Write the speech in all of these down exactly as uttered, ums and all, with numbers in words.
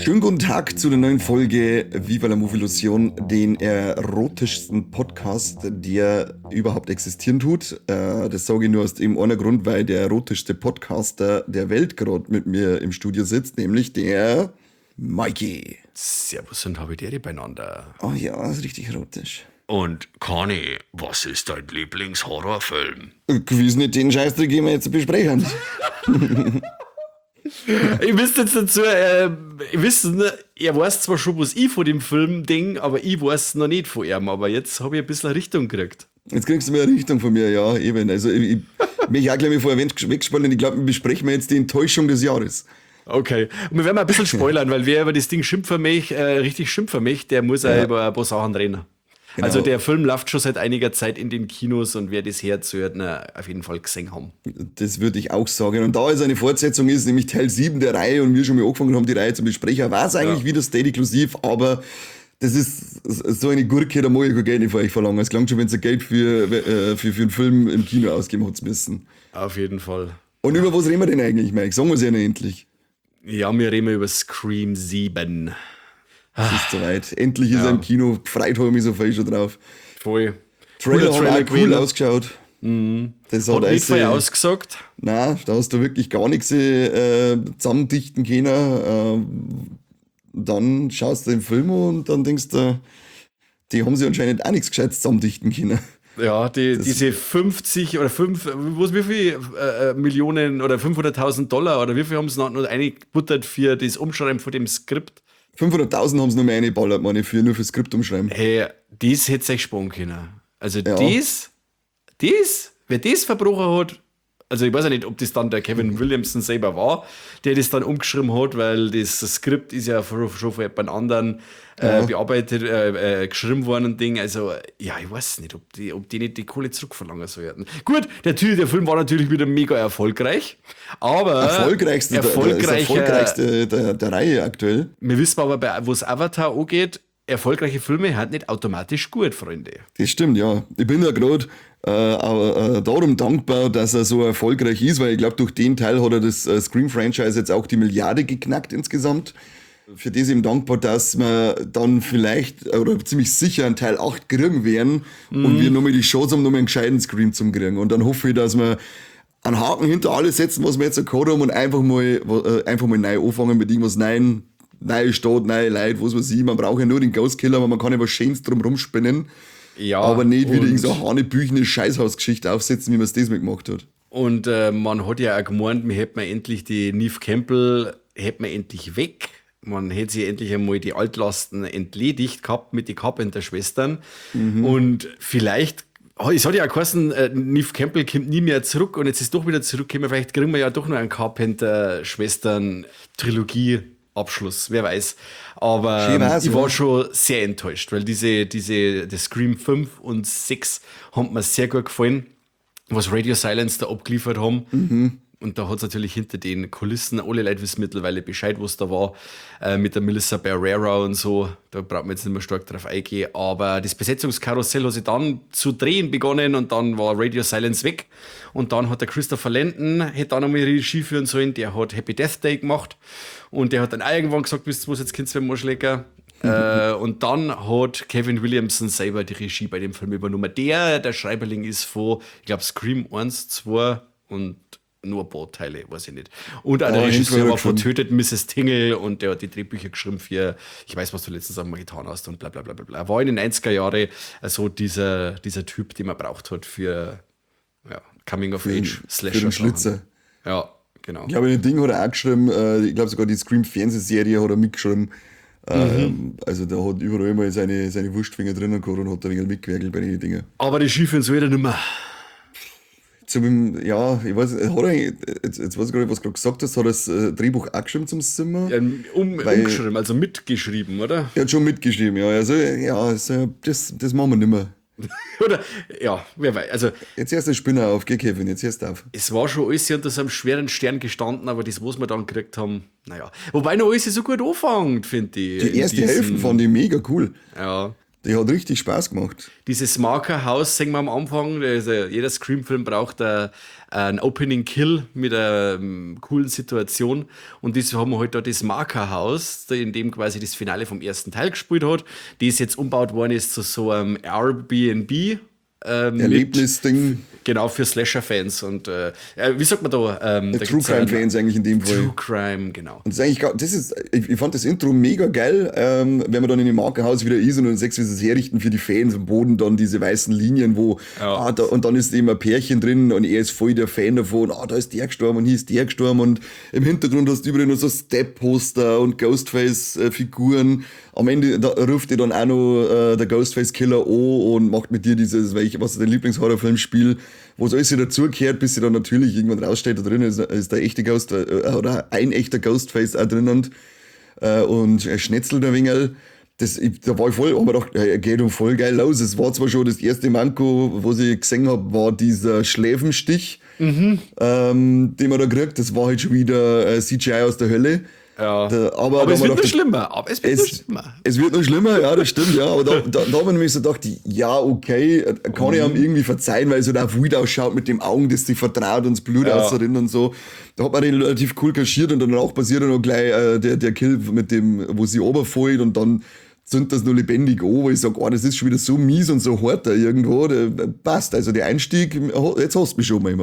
Schönen guten Tag zu der neuen Folge Viva la Movilusion, den erotischsten Podcast, der überhaupt existieren tut. Äh, das sage ich nur aus dem einen Grund, weil der erotischste Podcaster der Welt gerade mit mir im Studio sitzt, nämlich der Mikey. Servus und Habitäre beieinander. Oh ja, das ist richtig erotisch. Und Conny, was ist dein Lieblingshorrorfilm? Gewiss nicht, den Scheißdreck gehen wir jetzt besprechen. Ich wisst jetzt dazu, äh, ich wisst, er weiß zwar schon, was ich von dem Film denke, aber ich weiß noch nicht von ihm. Aber jetzt habe ich ein bisschen Richtung gekriegt. Jetzt kriegst du mehr Richtung von mir, ja, eben. Also ich, ich mich auch gleich mal vorher weggesponnen. Ich glaube, wir besprechen jetzt die Enttäuschung des Jahres. Okay, und wir werden mal ein bisschen spoilern, weil wer über das Ding schimpfen möchte, äh, richtig schimpfen möchte, der muss ja. auch über ein paar Sachen reden. Genau. Also der Film läuft schon seit einiger Zeit in den Kinos und wer das Herz hört, na, auf jeden Fall gesehen haben. Das würde ich auch sagen. Und da es eine Fortsetzung ist, nämlich Teil sieben der Reihe und wir schon mal angefangen haben, die Reihe zu besprechen, war es eigentlich ja. wieder State-inklusiv, aber das ist so eine Gurke, da muss ich kein Geld nicht von euch verlangen. Es klang schon, wenn ihr Geld für, äh, für, für einen Film im Kino ausgeben habt müssen. Auf jeden Fall. Und über was reden wir denn eigentlich, Mike? Sagen wir es ja noch endlich. Ja, wir reden über Scream sieben. Es ist soweit. Endlich ist ja. er im Kino. Gefreut habe ich mich so viel schon drauf. Voll. Trailer hat auch cool ausgeschaut. Mhm. Das hat, hat nicht viel ausgesagt. Nein, da hast du wirklich gar nichts äh, zusammendichten können. Äh, dann schaust du den Film an und dann denkst du, die haben sich anscheinend auch nichts Gescheites zusammendichten können. Ja, die, diese fünfzig oder fünf, wie viel äh, Millionen oder fünfhunderttausend Dollar oder wie viel haben sie noch eingebuttert für das Umschreiben von dem Skript? fünfhunderttausend haben sie noch mehr eingeballert, meine ich, für, nur für Skript umschreiben. Hey, das hätte sich sparen können. Also ja. das, das, wer das verbrochen hat, also ich weiß ja nicht, ob das dann der Kevin Williamson selber war, der das dann umgeschrieben hat, weil das Skript ist ja schon von jemand anderen äh, ja. bearbeitet, äh, äh, geschrieben worden und Ding. Also, ja, ich weiß nicht, ob die, ob die nicht die Kohle zurückverlangen sollten. Gut, natürlich, der Film war natürlich wieder mega erfolgreich, aber erfolgreichste, erfolgreicher, der, erfolgreichste der, der Reihe aktuell. Wir wissen aber, bei, wo es Avatar angeht, erfolgreiche Filme hat nicht automatisch gut, Freunde. Das stimmt, ja. Ich bin ja gerade äh, äh, darum dankbar, dass er so erfolgreich ist, weil ich glaube, durch den Teil hat er das äh, Scream-Franchise jetzt auch die Milliarde geknackt insgesamt. Für das eben dankbar, dass wir dann vielleicht oder ziemlich sicher einen Teil acht kriegen werden mm. und wir nochmal die Chance haben, nochmal einen gescheiten Scream zu kriegen. Und dann hoffe ich, dass wir einen Haken hinter alles setzen, was wir jetzt gehabt haben und einfach mal, äh, einfach mal neu anfangen mit irgendwas Neuem. Neue Stadt, neue Leute, was weiß ich. Man braucht ja nur den Ghostkiller, aber man kann ja was Schönes drum rumspinnen. Ja, aber nicht wieder irgendeine so hanebüchene Scheißhausgeschichte aufsetzen, wie man es das mit gemacht hat. Und äh, man hat ja auch gemeint, wir hätten endlich die Neve Campbell hätten wir endlich weg. Man hätte sie endlich einmal die Altlasten entledigt gehabt mit den Carpenter-Schwestern. Mhm. Und vielleicht, es hat ja auch geheißen, äh, Neve Campbell kommt nie mehr zurück und jetzt ist doch wieder zurückgekommen. Vielleicht kriegen wir ja doch noch einen Carpenter-Schwestern-Trilogie. Abschluss, wer weiß. Aber ähm, ich war schon sehr enttäuscht, weil diese, diese, das Scream fünf und sechs haben mir sehr gut gefallen, was Radio Silence da abgeliefert haben. Mhm. Und da hat es natürlich hinter den Kulissen, alle Leute wissen mittlerweile Bescheid, was da war, äh, mit der Melissa Barrera und so. Da braucht man jetzt nicht mehr stark drauf eingehen. Aber das Besetzungskarussell hat sich dann zu drehen begonnen und dann war Radio Silence weg. Und dann hat der Christopher Landon, hätte dann einmal Regie führen sollen, der hat Happy Death Day gemacht. Und der hat dann irgendwann gesagt, wisst ihr was, jetzt könnt ihr mir mal schlecken. Mhm. Äh, und dann hat Kevin Williamson selber die Regie bei dem Film übernommen. Der, der Schreiberling ist von, ich glaube, Scream eins, zwei und nur ein paar Teile, weiß ich nicht. Und auch der oh, Regisseur war von Tötet Misses Tingle und der hat die Drehbücher geschrieben für, ich weiß, was du letztens einmal getan hast und bla bla bla bla. War in den neunziger Jahren so dieser, dieser Typ, den man braucht hat für ja, Coming-of-Age-Slasher. Für den Schlitzer. Ja, genau. Ich glaube, ein Ding hat er auch geschrieben, äh, ich glaube sogar die Scream-Fernsehserie hat er mitgeschrieben. Ähm, mhm. Also da hat überall immer seine, seine Wurstfinger drinnen gehabt und hat da ein wenig mitgewerkelt bei den Dingen. Aber die Ski führen so wieder nicht mehr. Zum, ja, ich weiß, hat er, jetzt, jetzt weiß ich gar nicht, was du gerade gesagt hast, hat er das äh, Drehbuch auch geschrieben zum Zimmer? Ja, um, weil, umgeschrieben, also mitgeschrieben, oder? Er hat schon mitgeschrieben, ja. Also, ja, also, das, das machen wir nicht mehr. Oder, ja, wer weiß. Also, jetzt erst der Spinner auf, geh Kevin, jetzt erst auf. Es war schon alles unter so einem schweren Stern gestanden, aber das, was wir dann gekriegt haben, naja. Wobei noch alles so gut anfängt, finde ich. Die erste Hälfte fand ich mega cool. Ja. Die hat richtig Spaß gemacht. Dieses Markerhaus, sehen wir am Anfang, also jeder Scream-Film braucht ein, ein Opening-Kill mit einer um, coolen Situation. Und das haben wir halt da das Markerhaus, in dem quasi das Finale vom ersten Teil gespielt hat, das jetzt umgebaut worden ist zu so einem Airbnb. Ähm, Erlebnisding. Genau, für Slasher-Fans und äh, wie sagt man da? Ähm, da True Crime-Fans eigentlich in dem Fall. True Crime, genau. Und das ist eigentlich, das ist, ich, ich fand das Intro mega geil, ähm, wenn man dann in dem Markerhaus wieder ist und dann sechs, wie sie es herrichten für die Fans am Boden, dann diese weißen Linien, wo, ja. ah, da, und dann ist eben ein Pärchen drin und er ist voll der Fan davon, ah, da ist der gestorben und hier ist der gestorben und im Hintergrund hast du überall nur so Step-Poster und Ghostface-Figuren. Am Ende da ruft dir dann auch noch äh, der Ghostface-Killer an und macht mit dir dieses, welch, was ist dein Lieblingshorrorfilmspiel, wo es alles wieder zugehört, bis sie dann natürlich irgendwann raussteht, da drin ist, ist der echte Ghost, äh, oder ein echter Ghostface auch drin und, äh, und er schnetzelt ein wenig. Das, ich, da war ich voll, hab mir gedacht, er geht um voll geil los. Es war zwar schon das erste Manko, was ich gesehen habe, war dieser Schläfenstich, mhm. ähm, den man da kriegt. Das war halt schon wieder äh, C G I aus der Hölle. Ja. Da, aber aber da es wird noch noch schlimmer. Aber es wird es, noch schlimmer. Es wird noch schlimmer, ja, das stimmt, ja. Aber da, da, da habe ich mir so gedacht, ja, okay, kann mhm. ich ihm irgendwie verzeihen, weil es halt auch wild ausschaut mit dem Augen, das sich vertraut und das Blut ja. außerdem und so. Da hat man den relativ cool kaschiert und danach passiert dann noch gleich äh, der, der Kill mit dem, wo sie runterfällt und dann sind das nur lebendig an, wo ich sage, oh, das ist schon wieder so mies und so hart da irgendwo, der, passt. Also der Einstieg, jetzt hast du mich schon mal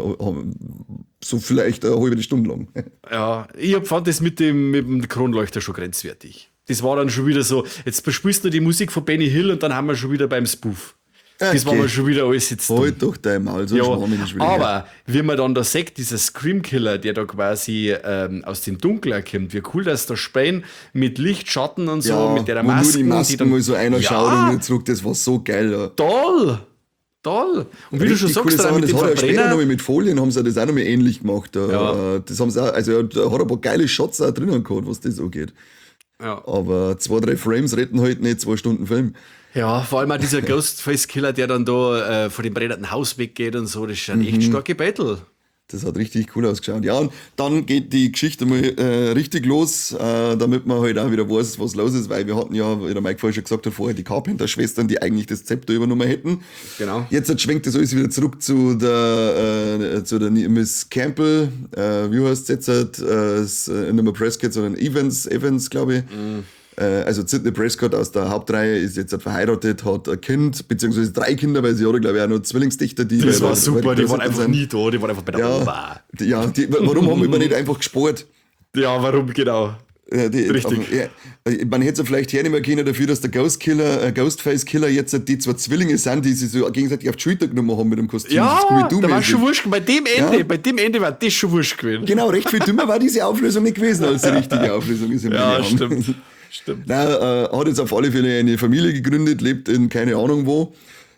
so vielleicht eine halbe Stunde lang. Ja, ich fand das mit dem, mit dem Kronleuchter schon grenzwertig. Das war dann schon wieder so, jetzt bespielst du die Musik von Benny Hill und dann haben wir schon wieder beim Spoof. Okay. Das war mir schon wieder alles jetzt. Halt doch dein Maul, so ja, schon aber her. Wie man dann da sagt, dieser Scream-Killer, der da quasi ähm, aus dem Dunkeln kommt, wie cool das da spielen, mit Licht, Schatten und so, ja, mit der wo Maske. Nur die Masken die dann, mal so einer ja, schaut und wieder zurück, das war so geil. Ja. Toll! Toll! Und wie Richtig du schon sagst, dann mit das dem hat er später noch mit Folien haben sie das auch noch mal ähnlich gemacht. Ja. Das haben sie auch, also da hat ein paar geile Shots auch drinnen gehabt, was das angeht. Ja. Aber zwei, drei Frames retten halt nicht zwei Stunden Film. Ja, vor allem auch dieser Ghostface-Killer, der dann da äh, von dem brennenden Haus weggeht und so, das ist ein mhm. echt starke Battle. Das hat richtig cool ausgeschaut. Ja, und dann geht die Geschichte mal äh, richtig los, äh, damit man halt auch wieder weiß, was los ist, weil wir hatten ja, wie der Mike vorher schon gesagt hat, vorher die Carpenter-Schwestern, die eigentlich das Zepter übernommen hätten. Genau. Jetzt schwenkt das alles wieder zurück zu der, äh, zu der Miss Campbell, äh, wie heißt es jetzt, äh, nicht mehr Prescott, sondern Evans, Evans, glaube ich. Mhm. Also Sidney Prescott aus der Hauptreihe ist jetzt verheiratet, hat ein Kind, beziehungsweise drei Kinder, weil sie hat, glaube ich, auch noch Zwillingsdichter. Die das war super, die waren einfach sind. nie da, die waren einfach bei der ja, Oma. Ja, die, warum haben wir nicht einfach gespart? Ja, warum, genau. Ja, die, Richtig. Auf, ja, man hätte es vielleicht hernehmen können dafür, dass der Ghost Killer, äh, Ghostface-Killer jetzt die zwei Zwillinge sind, die sich so gegenseitig auf die Schulter genommen haben mit dem Kostüm. Ja, da war schon wurscht. Bei dem Ende, ja. bei dem Ende war das schon wurscht gewesen. Genau, recht viel dümmer war diese Auflösung nicht gewesen, als die richtige Auflösung ist. Im ja, stimmt. Stimmt. Nein, äh, hat jetzt auf alle Fälle eine Familie gegründet, lebt in keine Ahnung wo.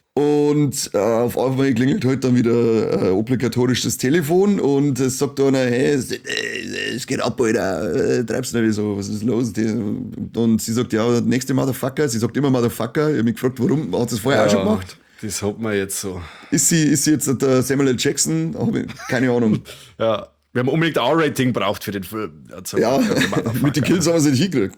Und äh, auf einmal klingelt halt dann wieder äh, obligatorisch das Telefon und es sagt einer, hey, es, es geht ab, Alter, äh, treibst du nicht so, was ist los? Und sie sagt, ja, der nächste Motherfucker, sie sagt immer Motherfucker. Ich habe mich gefragt, warum, hat sie das vorher ja, auch schon gemacht? Das hat man jetzt so. Ist sie, ist sie jetzt der Samuel L. Jackson? Keine Ahnung. Ja, wir haben unbedingt ein R-Rating braucht für den Film. Also, ja, mit den Kills haben wir sie nicht hingekriegt.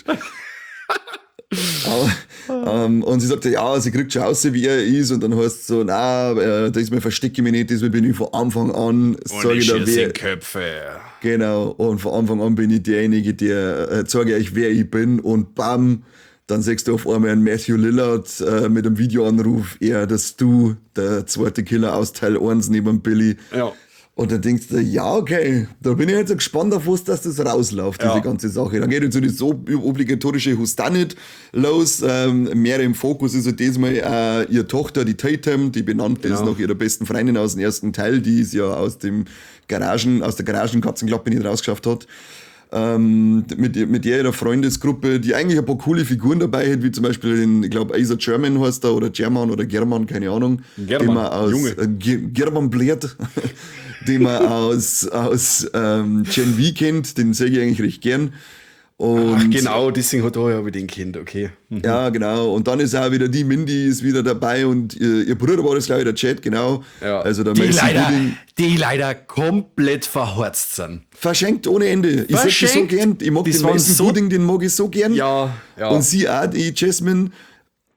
Aber, ähm, und sie sagte, ja, sie kriegt schon aus, wie er ist. Und dann heißt es so, na, äh, da ist mir verstecke mich nicht, das bin ich von Anfang an. Und ich schieße Köpfe. Genau, und von Anfang an bin ich derjenige, der äh, sage euch, wer ich bin. Und bam, dann siehst du auf einmal einen Matthew Lillard äh, mit einem Videoanruf, er, dass du der zweite Killer aus Teil eins neben Billy. Ja. Und dann denkst du, ja, okay, da bin ich jetzt so gespannt auf was, dass das rausläuft, diese ja. ganze Sache. Dann geht jetzt so das obligatorische Whodunit los. Ähm, mehr im Fokus ist halt diesmal äh, ihre Tochter, die Tatum, die benannt genau. ist nach ihrer besten Freundin aus dem ersten Teil, die es ja aus dem Garagen, aus der Garagenkatzenklappe nicht rausgeschafft hat. Ähm, mit, mit der ihrer Freundesgruppe, die eigentlich ein paar coole Figuren dabei hat, wie zum Beispiel den, ich glaube, Asa German heißt er, oder German oder German, keine Ahnung. German, den man aus, Junge. Äh, German Blatt. Den man aus, aus ähm, Gen V kennt, den sehe ich eigentlich recht gern. Und Ach genau, deswegen hat er ja wieder den Kind, okay. Mhm. Ja, genau. Und dann ist auch wieder die Mindy ist wieder dabei und ihr, ihr Bruder war das, glaube ich, der Chat, genau. Ja. Also der die, leider, die leider komplett verhorzt sind. Verschenkt ohne Ende. Ich sag das so gern. Ich mag das den Mason so Pudding, den mag ich so gern. Ja, ja. Und sie auch, die Jasmine.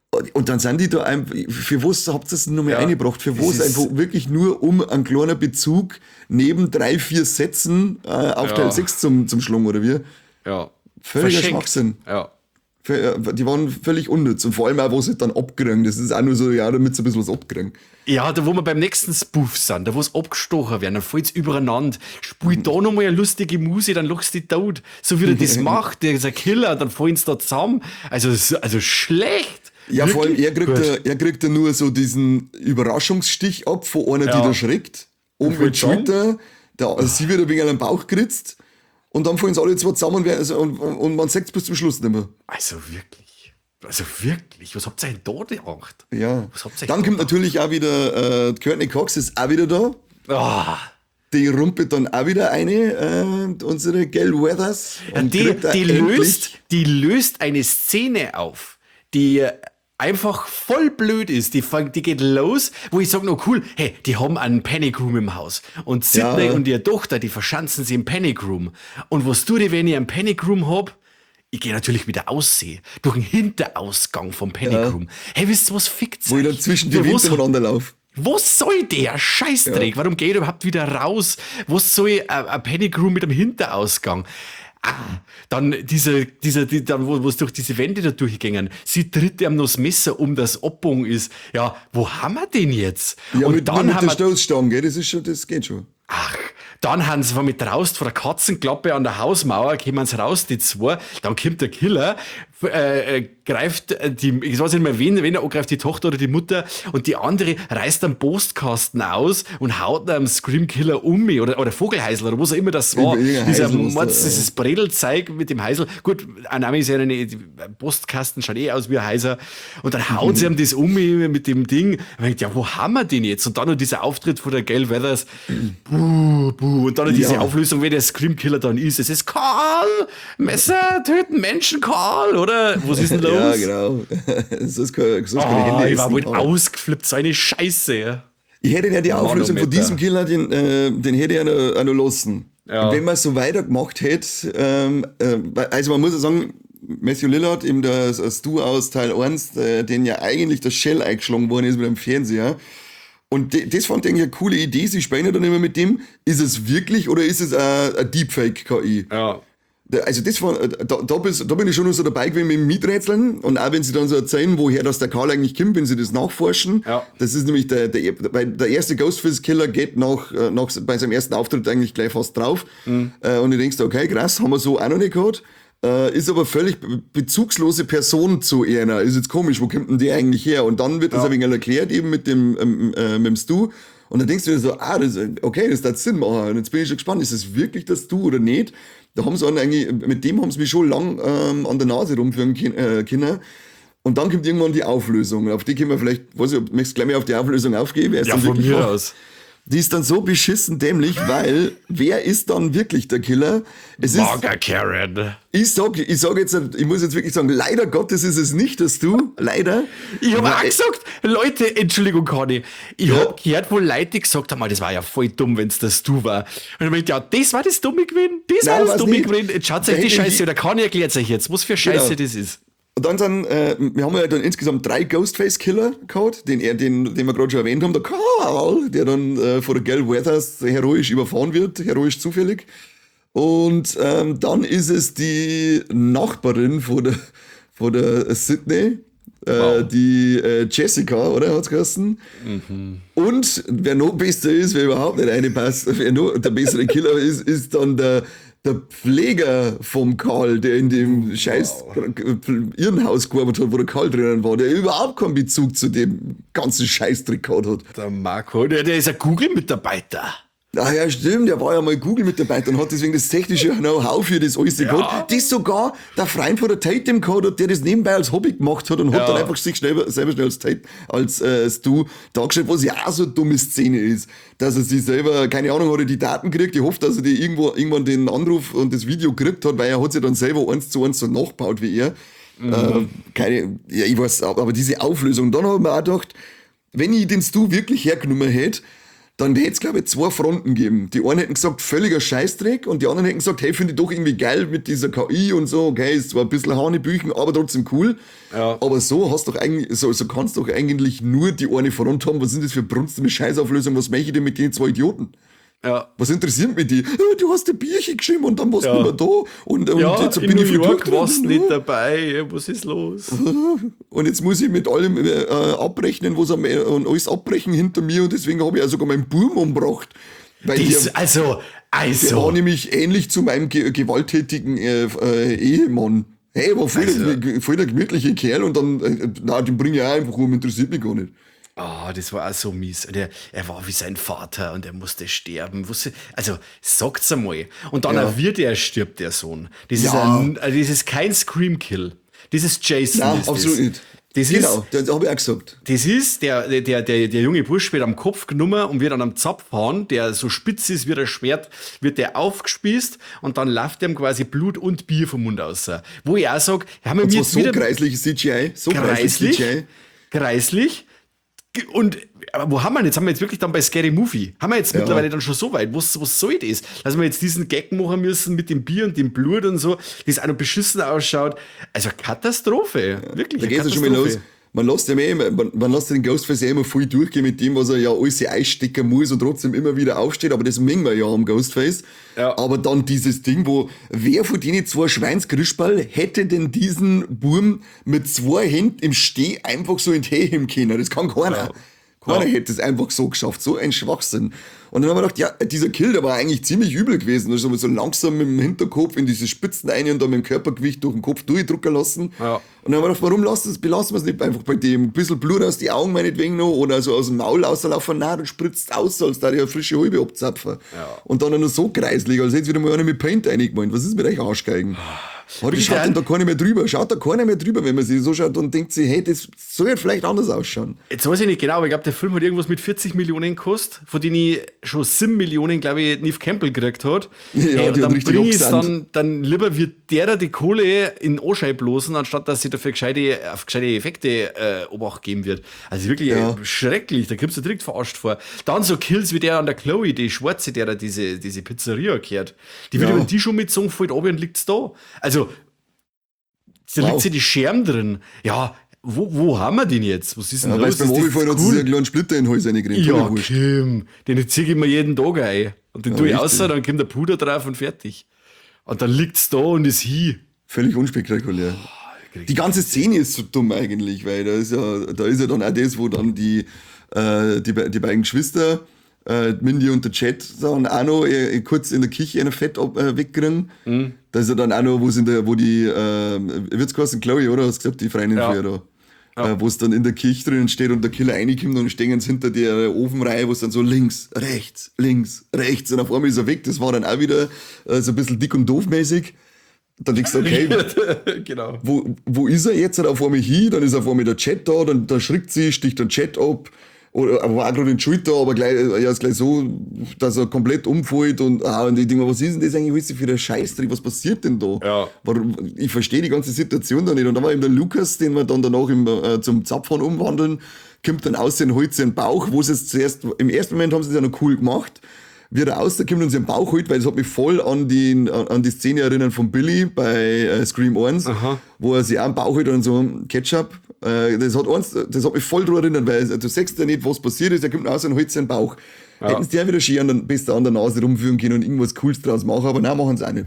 Und dann sind die da einfach, für was habt ihr das nochmal Ja, eingebracht? Für das was? ist- Einfach wirklich nur um einen kleinen Bezug neben drei, vier Sätzen äh, auf Ja. Teil sechs zum, zum Schlungen, oder wie? Ja. Völliger Verschenkt. Schwachsinn. Ja. Für- Die waren völlig unnütz. Und vor allem auch, wo sie dann abkriegen. Das ist auch nur so, ja, damit sie ein bisschen was abkriegen. Ja, da wo wir beim nächsten Spoof sind, da wo es abgestochen werden, dann fällt's übereinander. Spielt da nochmal eine lustige Musik, dann lachst du die tot. So wie er das macht, der ist ein Killer, dann fallen sie da zusammen. Also, so- also schlecht. Ja, vor allem, Wirklich er kriegt, gut. ja, er kriegt ja nur so diesen Überraschungsstich ab von einer, die Ja. da schreckt. Oben fällt mit Schulter, der, sie wird ein wenig an den Bauch geritzt. Und dann fallen sie alle zwei zusammen und, werden- also, und, und, und man sagt es bis zum Schluss nicht mehr. Also wirklich. Also wirklich. Was habt ihr denn da gedacht? Ja. Was habt ihr Dann da kommt gedacht? natürlich auch wieder, äh, Courtney Cox ist auch wieder da. Ah. Die rumpelt dann auch wieder eine, äh, unsere Gail Weathers. Und Die, kriegt auch die, endlich- löst, die löst eine Szene auf, die einfach voll blöd ist. Die, fang, die geht los, wo ich sage, no cool, hey, die haben einen Panic Room im Haus. Und Sydney Ja. und ihre Tochter, die verschanzen sie im Panic Room. Und was tue ich, wenn ich einen Panic Room hab? Ich gehe natürlich wieder aussehen. Durch den Hinterausgang vom Panic Ja. Room. Hey, wisst ihr, was fickt Wo ich dann zwischen die Wände miteinander laufe. Was soll der Scheißdreck? Warum geht er überhaupt wieder raus? Was soll ein, ein Panic Room mit einem Hinterausgang? Ah, dann diese, diese, die, dann, wo es durch diese Wände da durchgängen. Sie tritt ihm noch das Messer um, das Abbogen ist. Ja, wo haben wir den jetzt? Ja, Und mit, dann mit haben der wir, Stoßstange, gell? Das ist schon, das geht schon. ach, dann haben sie mit raus vor der Katzenklappe an der Hausmauer, kommen sie raus, die zwei. Dann kommt der Killer, äh, äh, greift äh, die, ich weiß nicht mehr wen, wen er angreift, die Tochter oder die Mutter, und die andere reißt einen Postkasten aus und haut einem Scream-Killer um mich, oder, oder Vogelheisel, oder was auch immer das war. Irgendein Dieser Heisel was da, Mords, ja. dieses Bredelzeig mit dem Heisel. Gut, ein Name ist ja eine, die Postkasten schaut eh aus wie ein Heiser. Und dann haut sie ihm das um mich mit dem Ding. Und ich denk, ja, wo haben wir den jetzt? Und dann noch dieser Auftritt von der Gail Weathers. Buh, buh. Und dann noch diese Ja. Auflösung, wer der Scream-Killer dann ist. Es ist Karl! Messer töten Menschen, Karl! Oder? Was ist denn los? Ja, genau. so ist kein, so ist keine Oh, Hände ich war essen, wohl aber- ausgeflippt, so eine Scheiße. Ja. Ich hätte ja die Auflösung von Manometer. diesem Killer, den, äh, den hätte ich ja noch, auch noch lassen. Ja. Wenn man es so weitergemacht hätte, ähm, äh, also man muss ja sagen, Matthew Lillard, eben der Stu aus Teil eins, der, den ja eigentlich das Shell eingeschlagen worden ist mit dem Fernseher. Und de, das fand ich eigentlich eine coole Idee. Sie spielen ja dann immer mit dem, ist es wirklich oder ist es eine, eine Deepfake-K I? Ja. Da- Also das war, da, da, bist, da bin ich schon noch so dabei gewesen mit dem Mieträtseln. Und auch wenn sie dann so erzählen, woher das der Karl eigentlich kommt, wenn sie das nachforschen. Ja. Das ist nämlich der, der, weil der erste Ghostface-Killer geht nach, äh, nach, bei seinem ersten Auftritt eigentlich gleich fast drauf. Mhm. Äh, und du denkst, okay, krass, haben wir so auch noch nicht gehabt. Äh, ist aber völlig be- bezugslose Person zu einer. Ist jetzt komisch, wo kommt denn die eigentlich her? Und dann wird das Ja. ein wenig erklärt, eben mit dem, ähm, äh, mit dem Stu. Und dann denkst du dir so, ah, das, okay, das hat Sinn machen. Und jetzt bin ich schon gespannt, ist es wirklich das Stu oder nicht? Da haben sie dann eigentlich, mit dem haben sie mich schon lang ähm, an der Nase rumführen kin- äh, können. Und dann kommt irgendwann die Auflösung. Auf die können wir vielleicht, weiß ich, ob du möchtest gleich mal auf die Auflösung aufgehen. Wer es Ja, dann von wirklich mir macht. aus. Die ist dann so beschissen dämlich, weil wer ist dann wirklich der Killer? Es ist, Marga Karen. ich sag, ich sag jetzt, ich muss jetzt wirklich sagen, leider Gottes ist es nicht das Du, leider. Ich habe auch Weil- gesagt, Leute, Entschuldigung, Conny, ich Ja. hab gehört, wo Leute die gesagt haben, "Ah, das war ja voll dumm, wenn's das du war. Und ich meinte, ja, das war das Dumme gewesen, das Nein, war das war's Dumme nicht. gewesen. Jetzt schaut euch Der die hätte Scheiße, die- oder Conny erklärt euch jetzt, was für Scheiße Genau. das ist. Und dann sind, äh, wir haben ja dann insgesamt drei Ghostface-Killer gehabt, den, er, den, den wir gerade schon erwähnt haben, der Karl, der dann äh, von der Gail Weathers heroisch überfahren wird, heroisch zufällig. Und ähm, dann ist es die Nachbarin von der, von der Sydney, äh, Wow. die äh, Jessica, oder hat's geheißen? Und wer noch besser ist, wer überhaupt nicht reinpasst, wer noch der bessere Killer ist, ist dann der, der Pfleger vom Karl, der in dem scheiß Irrenhaus gearbeitet hat, wo der Karl drinnen war, der überhaupt keinen Bezug zu dem ganzen Scheißdreck gehabt hat. Der Marco, der, der ist ein Google-Mitarbeiter. Ah ja, stimmt, der war ja mal Google-Mitarbeiter und hat deswegen das technische Know-how für das alles gehabt. Das sogar der Freund von der Tatum gehabt hat, der das nebenbei als Hobby gemacht hat und Ja. hat dann einfach sich schnell, selber schnell als Tate, als äh, Stu dargestellt, was ja auch so eine dumme Szene ist. Dass er sich selber, keine Ahnung, hat er die Daten gekriegt. Ich hoffe, dass er die irgendwo, irgendwann den Anruf und das Video gekriegt hat, weil er hat sich dann selber eins zu eins so nachgebaut wie er. Äh, keine, ja, ich weiß, aber diese Auflösung, dann habe ich mir auch gedacht, wenn ich den Stu wirklich hergenommen hätte, dann hätte es, glaube ich, zwei Fronten geben. Die einen hätten gesagt, völliger Scheißdreck und die anderen hätten gesagt, hey, finde ich doch irgendwie geil mit dieser K I und so, okay, ist zwar ein bisschen Hanebüchen, aber trotzdem cool. Ja. Aber so hast doch eigentlich, so, so kannst doch eigentlich nur die eine Front haben. Was sind das für Brunst mit Scheißauflösung? Was mache ich denn mit den zwei Idioten? Ja. Was interessiert mich die? Du hast ein Bierchen geschrieben und dann warst du ja. nicht mehr da. Und, und ja, jetzt in bin New ich York warst nicht dabei. Was ist los? Und jetzt muss ich mit allem äh, abrechnen, was am, und alles abbrechen hinter mir. Und deswegen habe ich auch sogar meinen Buben umgebracht. Weil Dies, der, also, also. Der war nämlich ähnlich zu meinem ge- gewalttätigen äh, äh, Ehemann. Hey, er war voll, also. der, voll der gemütliche Kerl und dann, äh, na, den bringe ich auch einfach um, interessiert mich gar nicht. Oh, das war auch so mies. Und er, er war wie sein Vater und er musste sterben. Also, sagt's einmal. Und dann ja. wird er, stirbt der Sohn. Das, ja. ist ein, also das ist kein Scream-Kill. Das ist Jason. Nein, ist absolut das. nicht. Das genau, ist, das habe ich auch gesagt. Das ist, der, der, der, der junge Bursch wird am Kopf genommen und wird an einem Zapfhahn, der so spitz ist wie ein Schwert, wird der aufgespießt und dann läuft ihm quasi Blut und Bier vom Mund raus. Wo ich auch sage, haben wir mir jetzt so wieder... kreisliches C G I. So kreislich, C G I. Kreislich. Und aber wo haben wir jetzt? Haben wir jetzt wirklich dann bei Scary Movie? Haben wir jetzt ja. mittlerweile dann schon so weit? Was, was soll das? Dass wir jetzt diesen Gag machen müssen mit dem Bier und dem Blut und so, das auch noch beschissen ausschaut. Also Katastrophe. Ja. Wirklich. Da geht es schon mal los. Man lässt, ja mehr, man, man lässt den Ghostface ja immer voll durchgehen mit dem, was er ja alles einstecken muss und trotzdem immer wieder aufsteht. Aber das mengen wir ja am Ghostface. Ja. Aber dann dieses Ding, wo wer von denen zwei Schweinskrischball hätte denn diesen Burm mit zwei Händen im Steh einfach so entheben können? Das kann keiner. Ja. Keiner ja. hätte es einfach so geschafft. So ein Schwachsinn. Und dann haben wir gedacht, ja, dieser Kill, der war eigentlich ziemlich übel gewesen. Also so langsam mit dem Hinterkopf in diese Spitzen rein und dann mit dem Körpergewicht durch den Kopf durchdrücken lassen. Ja. Und dann haben wir gedacht, warum lassen wir belassen wir es nicht einfach bei dem? Ein bisschen Blut aus die Augen meinetwegen noch oder so aus dem Maul rauslaufen, nein, dann spritzt aus, als da die eine frische Halbe abzapfen. Ja. Und dann noch so kreislig, als hätte wieder mal einer mit Paint reingemeint. Was ist mit euch Arschgeigen? Hat ich schaut denn da keiner mehr drüber? Schaut da keiner mehr drüber, wenn man sich so schaut und denkt sich, hey, das soll jetzt vielleicht anders ausschauen. Jetzt weiß ich nicht genau, aber ich glaube, der Film hat irgendwas mit vierzig Millionen gekostet, von denen ich schon sieben Millionen, glaube ich, Neve Campbell gekriegt hat. Ja, hey, und dann bringe ich dann, dann lieber wird der da die Kohle in Anschein bloßen, anstatt dass sie dafür gescheite, auf gescheite Effekte äh, Obacht geben wird. Also wirklich ja. äh, schrecklich, da kommst du direkt verarscht vor. Dann so Kills wie der an der Chloe, die Schwarze, der da diese, diese Pizzeria gehört. Die wird ja. über die schon mit so fällt ab und liegt's da. Also, da wow. liegt sie die Scherben drin. Ja, wo, wo haben wir den jetzt? Was ist denn ja, los? Weil beim Oberfallen hat sie einen kleinen Splitter in den Hals reingekriegt. Ja, Kim, den ziehe ich mir jeden Tag ein. Und den ja, tue ich aus, dann kommt der Puder drauf und fertig. Und dann liegt's da und ist hin. Völlig unspektakulär. Oh, die ganze Szene ist so dumm eigentlich, weil da ist ja, da ist ja dann auch das, wo dann die, äh, die, die beiden Geschwister, äh, Mindy und der Chat, dann auch noch äh, kurz in der Küche eine Fett ab, äh, wegkriegen. Mhm. Da ist ja dann auch noch, wo, in der, wo die, äh, wird's geheißen, Chloe, oder? Hast du gesagt, die Freundin ja. für da. Ja. Äh, wo es dann in der Kirche drinnen steht und der Killer reinkommt und stehen sie hinter der Ofenreihe, wo es dann so links, rechts, links, rechts und auf einmal ist er weg. Das war dann auch wieder äh, so ein bisschen dick und doofmäßig. Dann denkst du, okay, genau. wo, wo ist er jetzt? Auf einmal hin, dann ist auf einmal der Chat da, dann, dann schrickt sie, sticht den Chat ab. Oder war auch gerade in die Schulter, aber gleich, ja, ist gleich so, dass er komplett umfällt und, ah, und ich denke mir, was ist denn das eigentlich für ein Scheißdreck, was passiert denn da? Ja. Warum, ich verstehe die ganze Situation da nicht. Und da war eben der Lukas, den wir dann danach im, äh, zum Zapfhahn umwandeln, kommt dann aus den Holz in den Bauch, wo sie es zuerst, im ersten Moment haben sie es ja noch cool gemacht, wie er rauskommt und sich den Bauch holt, weil es hat mich voll an die, an die Szene erinnern von Billy bei äh, Scream eins, Aha. wo er sich auch einen Bauch holt und so Ketchup. Äh, das, hat eins, das hat mich voll daran erinnert, weil du siehst ja nicht, was passiert ist, er kommt raus und holt sich den Bauch. Ja. Hätten sie den wieder schön an der, besser an der Nase rumführen können und irgendwas Cooles draus machen, aber nein, machen sie auch nicht.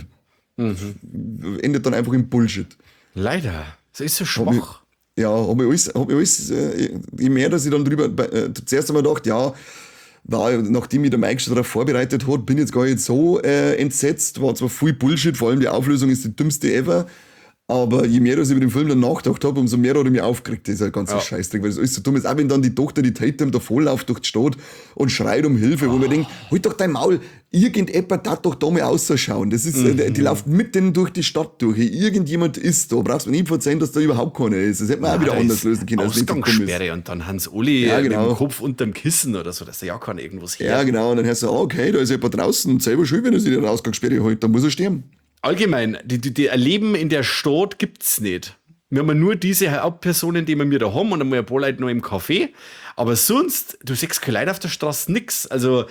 Mhm. Endet dann einfach im Bullshit. Leider, das ist so schwach. Hab ich, ja, hab ich alles, hab ich alles äh, je mehr, dass ich dann drüber, äh, zuerst einmal gedacht, ja, war, nachdem mich der Mike schon darauf vorbereitet hat, bin ich jetzt gar nicht so äh, entsetzt. War zwar viel Bullshit, vor allem die Auflösung ist die dümmste ever. Aber je mehr dass ich über den Film dann nachgedacht habe, umso mehr hat er mich aufgeregt, dieser ganze ja. Scheißdreck, weil das alles so dumm ist. Auch wenn dann die Tochter, die Tatum, da vollläuft durch die Stadt und schreit um Hilfe, oh. wo man denkt, halt doch dein Maul, irgendjemand darf doch da mal ausschauen. Das ist, mhm. die, die läuft mitten durch die Stadt durch. Irgendjemand ist da. Brauchst du mir nicht verzeihen, dass da überhaupt keiner ist. Das hätte man ja, auch wieder anders lösen können. Ausgangssperre und dann Hans-Uli ja, genau. mit dem Kopf unterm Kissen oder so, dass da ja keiner irgendwas her. Ja, genau. Und dann hörst du, oh, okay, da ist jemand draußen, selber schuld, wenn er sich in der Ausgangssperre holt, dann muss er sterben. Allgemein, die, die, die Erleben in der Stadt gibt's nicht. Wir haben nur diese Hauptpersonen, die wir da haben und einmal ein paar Leute noch im Café. Aber sonst, du siehst keine Leute auf der Straße, nix. Also,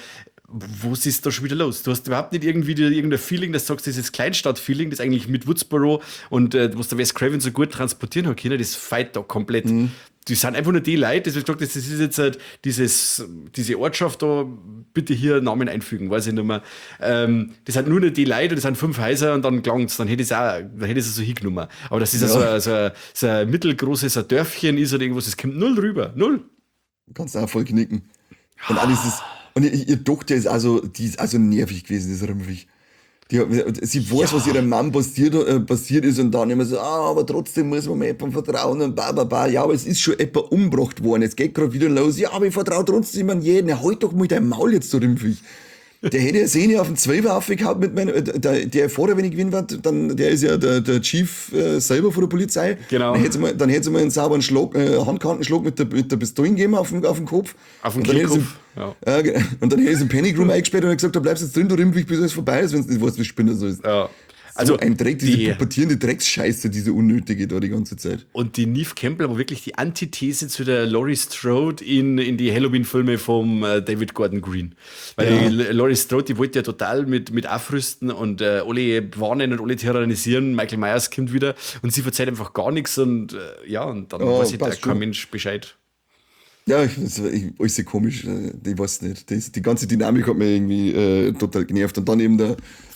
was ist da schon wieder los? Du hast überhaupt nicht irgendwie die, irgendein Feeling, dass du sagst, dieses Kleinstadt-Feeling, das eigentlich mit Woodsboro und äh, was der Wes Craven so gut transportieren hat können, das feit da komplett. Mhm. Die sind einfach nur die Leute, das, gesagt, das ist jetzt halt dieses, diese Ortschaft da, bitte hier Namen einfügen, weiß ich nicht mehr. Ähm, das sind nur noch die Leute, das sind fünf Häuser und dann klangt's, dann hätte ich es auch, dann hätte ich es so hingenommen. Aber das ist ja so, ein, so, ein, so ein mittelgroßes ein Dörfchen ist oder irgendwas, das kommt null rüber, null. Du kannst auch voll knicken. Und alles ist, und ihre Tochter ist also, die ist also nervig gewesen, das Rümpfig. Die, sie weiß, ja. was ihrem Mann passiert, äh, passiert ist und dann immer so, ah, aber trotzdem muss man mir jemandem vertrauen und ba, ba, ba. Ja, aber es ist schon jemand umgebracht worden. Jetzt geht gerade wieder los. Ja, aber ich vertraue trotzdem an jeden. Ja, halt doch mal dein Maul jetzt so Rümpfig. Der hätte ja sehen auf den Zwölfer aufgehauen mit meinem, der, der vorher, wenn ich gewinnen wird, dann, der ist ja der, der Chief äh, selber von der Polizei. Genau. Dann hätte sie mal, dann hätte sie mal einen sauberen Schlag, äh, Handkantenschlag mit der, mit der Pistole gegeben auf den, auf den Kopf. Auf den Kehlkopf, ja. Äh, und dann hätte sie einen Panic Room eingesperrt und hat gesagt, da bleibst jetzt drin, du Rümpfig, bis alles vorbei ist, wenn du nicht weißt, wie Spinner so ist. Ja. Also so ein Dreck, diese die, pubertierende Drecksscheiße, diese unnötige da die ganze Zeit. Und die Neve Campbell war wirklich die Antithese zu der Laurie Strode in, in die Halloween-Filme vom äh, David Gordon Green. Weil ja. die Laurie Strode, die wollte ja total mit, mit aufrüsten und äh, alle warnen und alle tyrannisieren. Michael Myers kommt wieder und sie verzeiht einfach gar nichts und äh, ja, und dann oh, weiß ich da kein Mensch Bescheid. Ja, ich, ich, alles sehr komisch, ich weiß nicht. Das, die ganze Dynamik hat mich irgendwie äh, total genervt. Und dann eben der,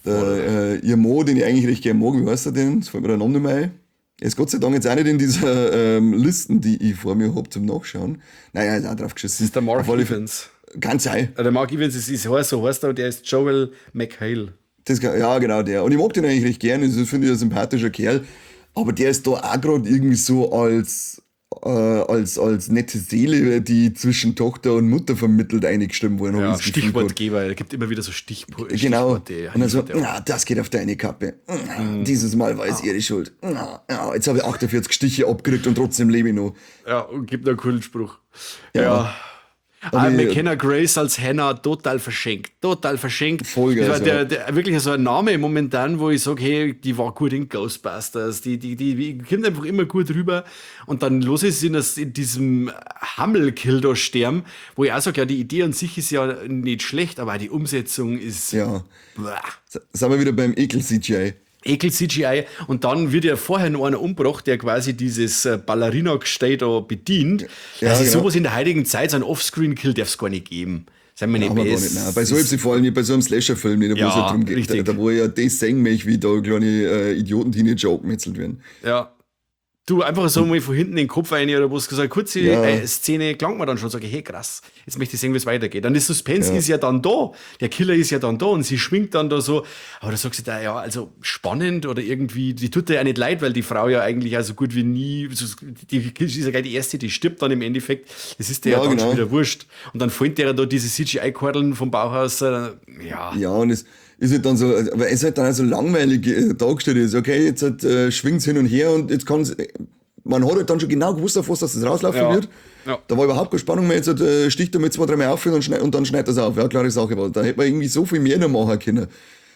der äh, ihr Mo, den ich eigentlich recht gerne mag, wie heißt er denn? Das fällt mir der Name nicht mehr ein. Er ist Gott sei Dank jetzt auch nicht in dieser ähm, Listen, die ich vor mir habe zum Nachschauen. Naja, er ist auch drauf geschissen. Das ist der Mark Evans. Kann sein. Der Mark Evans ist, ist so heißt er, der ist Joel McHale. Das kann, ja, genau, der. Und ich mag den eigentlich recht gerne, das finde ich ein sympathischer Kerl. Aber der ist da auch gerade irgendwie so als... Äh, als, als nette Seele, die zwischen Tochter und Mutter vermittelt eingestimmt worden. Ja, Stichwortgeber, er gibt immer wieder so Stichworte. Genau. Und dann so, na, das geht auf deine Kappe. Mhm. Dieses Mal war es ihre Schuld. Na, ja, jetzt habe ich achtundvierzig Stiche abgekriegt und trotzdem lebe ich noch. Ja, und gibt einen coolen Spruch. Ja. ja. Ah, McKenna Grace als Hannah total verschenkt. Total verschenkt. Voll geil. Das war der, der, wirklich so ein Name momentan, wo ich sage, hey, die war gut in Ghostbusters. Die, die, die, die kommt einfach immer gut rüber. Und dann los ist sie in, das, in diesem Hammelkill da sterben, wo ich auch sage, ja, die Idee an sich ist ja nicht schlecht, aber die Umsetzung ist. Ja. Blah. Sind wir wieder beim Ekel-C G I. Ekel-C G I und dann wird ja vorher noch einer umgebracht, der quasi dieses Ballerina-Gestell da bedient. Ja, also genau. Sowas in der heutigen Zeit, so ein Offscreen-Kill darf es gar nicht geben. Seien wir nicht besser. Bei so vor allem bei so einem Slasher-Film, wo ja, es halt darum geht, da, da wo ja das sehen möchte, wie da kleine äh, Idioten-Teenager abgemetzelt werden. Ja. Du, einfach so mal von hinten den Kopf rein oder was gesagt, kurze ja. äh, Szene klang mir dann schon, sage ich, hey krass, jetzt möchte ich sehen, wie es weitergeht. Dann das Suspense ja. ist ja dann da, der Killer ist ja dann da und sie schwingt dann da so, aber da sagst du da, ja, also spannend oder irgendwie, die tut dir ja nicht leid, weil die Frau ja eigentlich also gut wie nie, die ist ja gleich die Erste, die stirbt dann im Endeffekt, das ist der ja, ja dann genau. schon wieder wurscht. Und dann fällt der da diese C G I-Kordeln vom Bauhaus, äh, ja. Ja, und es ist halt dann so, aber es halt dann so langweilig äh, dargestellt ist, okay, jetzt halt, äh, schwingt es hin und her und jetzt kann man hat halt dann schon genau gewusst, auf was das rauslaufen ja. wird. Ja. Da war überhaupt keine Spannung mehr, jetzt halt, äh, sticht er mit zwei, drei Mal auf und, schneid, und dann schneidet das auf. Ja, klare Sache, aber da hätte man irgendwie so viel mehr noch machen können.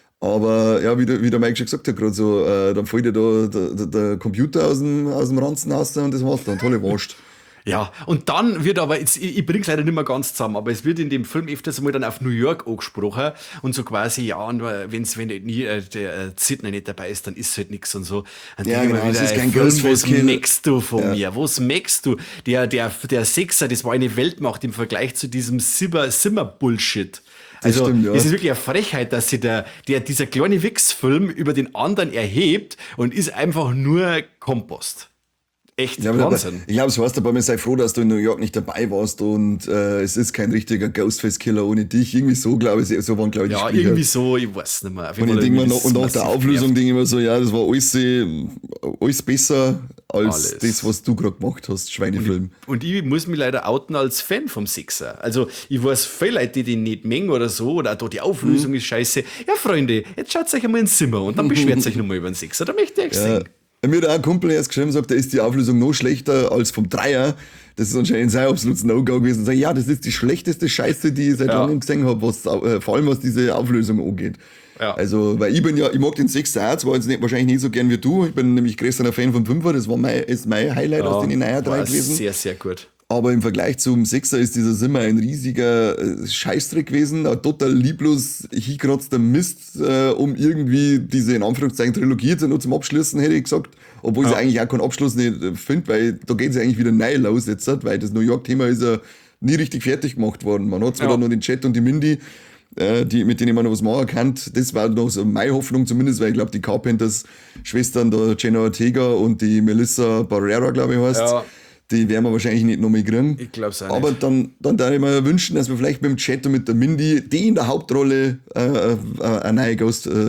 Aber ja, wie der, wie der Mike schon gesagt hat, gerade so, äh, dann fällt ja da der, der, der Computer aus dem, aus dem Ranzen raus und das war's dann, tolle Wurst. Ja, und dann wird aber, jetzt, ich, ich bring's leider nicht mehr ganz zusammen, aber es wird in dem Film öfters mal dann auf New York angesprochen und so quasi, ja, und wenn's, wenn nie, äh, der äh, Sidney nicht dabei ist, dann ist halt nichts und so. Und ja, genau, wieder, das ist kein Film, Ghostface was merkst du von ja. mir? Was merkst du? Der, der, der Sechser, das war eine Weltmacht im Vergleich zu diesem Simmer-Bullshit. Also, stimmt, ja. Es ist wirklich eine Frechheit, dass sich der, der, dieser kleine Wichsfilm über den anderen erhebt und ist einfach nur Kompost. Echt ja, Wahnsinn. Ich glaube, es heißt aber, sei froh, dass du in New York nicht dabei warst und äh, es ist kein richtiger Ghostface-Killer ohne dich. Irgendwie so, glaube ich, so waren, glaube ich, die Ja, Spieler. irgendwie so, ich weiß nicht mehr. Und, ich denk mir noch, und nach der Auflösung denke ich mir so, ja, das war alles, alles besser als alles. Das, was du gerade gemacht hast, Schweinefilm. Und ich, und ich muss mich leider outen als Fan vom Sixer. Also, ich weiß viele Leute, die den nicht mengen oder so, oder auch die Auflösung mhm. ist scheiße. Ja, Freunde, jetzt schaut euch einmal ins Zimmer und dann beschwert euch nochmal über den Sixer. Da möchte ich euch ja. sehen. Mir hat auch ein Kumpel erst geschrieben, sagt, da ist die Auflösung noch schlechter als vom Dreier. Das ist anscheinend sein absolutes No-Go gewesen. Sag, ja, das ist die schlechteste Scheiße, die ich seit ja. langem gesehen habe, was, äh, vor allem was diese Auflösung angeht. Ja. Also, weil ich bin ja, ich mag den Sechser auch, zwar jetzt nicht, wahrscheinlich nicht so gern wie du. Ich bin nämlich größerer Fan vom Fünfer, das war mein, ist mein Highlight ja, aus den Neuer drei gewesen. Sehr, sehr gut. Aber im Vergleich zum Sechser ist dieser Simmer ein riesiger äh, Scheißdreck gewesen, ein total lieblos hingerotzter Mist, äh, um irgendwie diese, in Anführungszeichen, Trilogie jetzt noch zum Abschließen, hätte ich gesagt. Obwohl ja. ich eigentlich auch keinen Abschluss nicht äh, finde, weil da geht es ja eigentlich wieder neu los jetzt, weil das New York-Thema ist ja nie richtig fertig gemacht worden. Man hat zwar ja. noch den Chat und die Mindy, äh, die, mit denen man noch was machen kann. Das war noch so meine Hoffnung zumindest, weil ich glaube, die Carpenters-Schwestern, der Jenna Ortega und die Melissa Barrera, glaube ich, heißt ja. die werden wir wahrscheinlich nicht noch mehr kriegen. Ich glaube es auch Aber nicht. dann, dann darf ich mir wünschen, dass wir vielleicht mit dem Chat und mit der Mindy, die in der Hauptrolle äh, äh, eine neue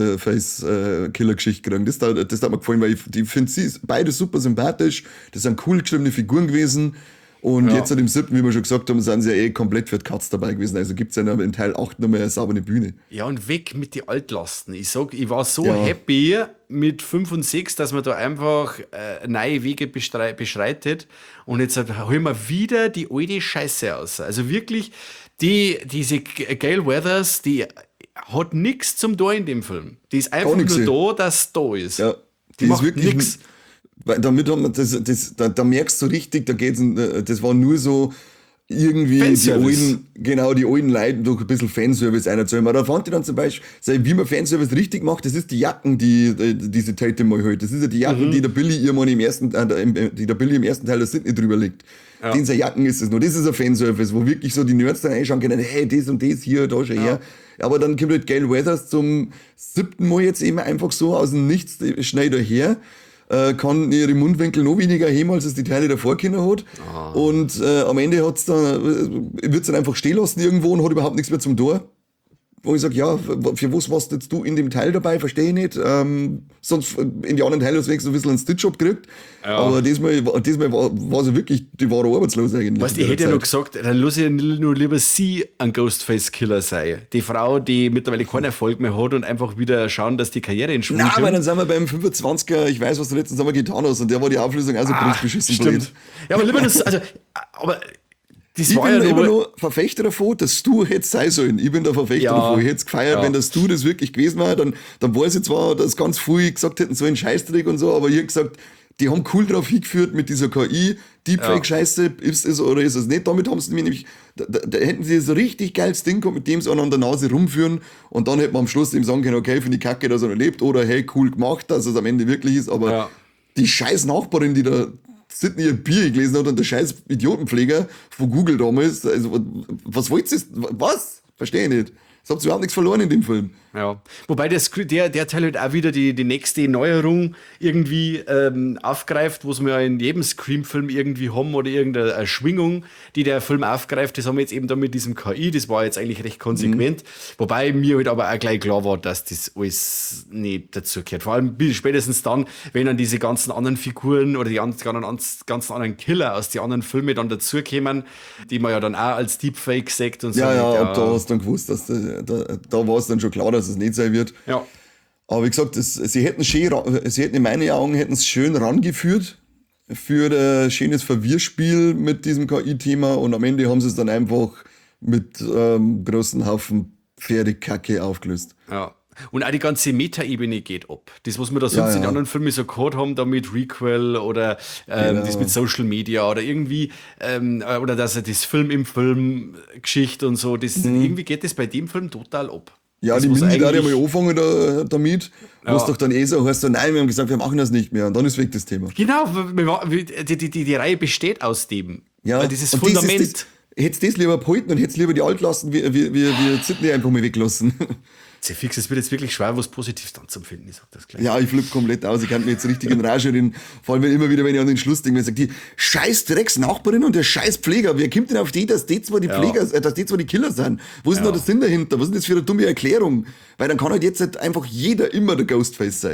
Ghostface-Killer-Geschichte kriegen. Das, das, das hat mir gefallen, weil ich die finde sie beide super sympathisch. Das sind cool geschriebene Figuren gewesen. Und ja. jetzt seit dem siebten, wie wir schon gesagt haben, sind sie ja eh komplett für die Katz dabei gewesen. Also gibt es ja in Teil acht noch mehr eine saubere Bühne. Ja, und weg mit den Altlasten. Ich sag, ich war so Ja. happy mit fünf und sechs, dass man da einfach äh, neue Wege bestrei- beschreitet. Und jetzt holen wir wieder die alte Scheiße aus. Also wirklich, die, diese G- Gail Weathers, die hat nichts zum da in dem Film. Die ist einfach nix, nur da, dass da ist. Ja, Die macht nix. Weil damit hat man das, das, da, da merkst du richtig, da geht's, das war nur so irgendwie die Fanservice. alten, genau, die alten Leute durch ein bisschen Fanservice einerzählen. Aber da fand ich dann zum Beispiel, wie man Fanservice richtig macht, das ist die Jacken, die, die diese Tatum mal hält. Das ist ja die Jacken, mhm. die der Billy ihr mal im ersten, äh, die der Billy im ersten Teil der Sydney drüber legt. Ja. Den seine Jacken ist es nur. Das ist ein Fanservice, wo wirklich so die Nerds dann einschauen können, hey, das und das hier, da schon ja. her. Aber dann kommt halt Gail Weathers zum siebten Mal jetzt eben einfach so aus dem Nichts schnell daher. Kann ihre Mundwinkel noch weniger heben, als es die Teile davor Kinder hat. Oh. Und äh, am Ende hat's dann, wird es dann einfach stehen lassen irgendwo und hat überhaupt nichts mehr zum Tor. Wo ich sage, ja, für was warst jetzt du in dem Teil dabei? Verstehe ich nicht. Ähm, sonst in die anderen Teile hast du wenigstens ein bisschen einen Stitch-Up gekriegt. Ja. Aber diesmal, diesmal war, war sie wirklich, die war arbeitslos eigentlich. Weißt du, ich hätte ja noch gesagt, dann lass ich nur lieber sie ein Ghostface-Killer sein. Die Frau, die mittlerweile keinen Erfolg mehr hat und einfach wieder schauen, dass die Karriere in Schwung kommt. Nein, aber dann sind wir beim fünfundzwanziger, ich weiß, was du letzten Sommer getan hast, und der war die Auflösung also ah, beschissen. Stimmt. Ja, aber lieber das, also, aber das ich war bin ja immer noch noch Verfechter davon, dass du hättest sein sollen. Ich bin der Verfechter Ja. davon. Ich hätte es gefeiert, Ja. wenn das du das wirklich gewesen war. Dann, dann weiß ich zwar, dass ganz viele gesagt hätten, so ein Scheißdreck und so, aber ich hab gesagt, die haben cool drauf hingeführt mit dieser K I, Deepfake-Scheiße, ist es oder ist es nicht. Damit haben sie nämlich, da, da, da hätten sie so richtig geiles Ding gehabt, mit dem sie an der Nase rumführen, und dann hätten wir am Schluss eben sagen können, okay, finde ich kacke, dass er noch lebt, oder hey, cool gemacht, dass es am Ende wirklich ist, aber Ja. die scheiß Nachbarin, die da Sydney ihr Bier gelesen hat und der scheiß Idiotenpfleger von Google damals, also was wollt ihr? Was? Verstehe ich nicht. Das habt ihr überhaupt nichts verloren in dem Film. Ja, wobei der, Scr- der, der Teil halt auch wieder die, die nächste Neuerung irgendwie ähm, aufgreift, was wir ja in jedem Scream-Film irgendwie haben, oder irgendeine eine Schwingung, die der Film aufgreift. Das haben wir jetzt eben da mit diesem K I, das war jetzt eigentlich recht konsequent. Mhm. Wobei mir halt aber auch gleich klar war, dass das alles nicht dazu gehört. Vor allem spätestens dann, wenn dann diese ganzen anderen Figuren oder die ganzen, ganzen anderen Killer aus den anderen Filmen dann dazukommen, die man ja dann auch als Deepfake sagt und so. Ja, ja, ja, ab da hast du dann gewusst, dass da, da, da war es dann schon klar, dass es nicht sein wird. Ja. Aber wie gesagt, das, sie hätten schön, sie hätten in meinen Augen hätten es schön rangeführt für ein schönes Verwirrspiel mit diesem K I-Thema, und am Ende haben sie es dann einfach mit ähm, großen Haufen Pferdekacke aufgelöst. Ja. Und auch die ganze Meta-Ebene geht ab. Das, was wir da sonst Ja, ja. in anderen Filmen so gehabt haben, da mit Requel oder ähm, Genau. das mit Social Media oder irgendwie, ähm, äh, oder dass er das Film im Film Geschichte und so, das, irgendwie geht das bei dem Film total ab. Ja, das die muss Mindy da ja eigentlich- mal anfangen da, damit, wo es Ja. doch dann eh so heißt, so, nein, wir haben gesagt, wir machen das nicht mehr, und dann ist weg das Thema. Genau, wir war- wir- die, die, die, die Reihe besteht aus dem. Ja, Weil dieses und Fundament. Das ist das, hättest du das lieber behalten und hättest lieber die Altlasten wie, wie, wie, wie Sydney einfach mal weglassen. Sehr fix, es wird jetzt wirklich schwer, was Positives dann zu finden, ich sag das gleich. Ja, ich flippe komplett aus. Ich kann mir jetzt richtig in Rage reden. Vor allem wenn immer wieder, wenn ich an den Schluss denke, wenn ich sage, die scheiß Drecks-Nachbarin und der scheiß Pfleger, wer kommt denn auf die, dass die zwar die Ja. Pfleger, äh, dass die zwar die Killer sind? Wo ist denn Ja. da der Sinn dahinter? Was ist denn das für eine dumme Erklärung? Weil dann kann halt jetzt halt einfach jeder immer der Ghostface sein.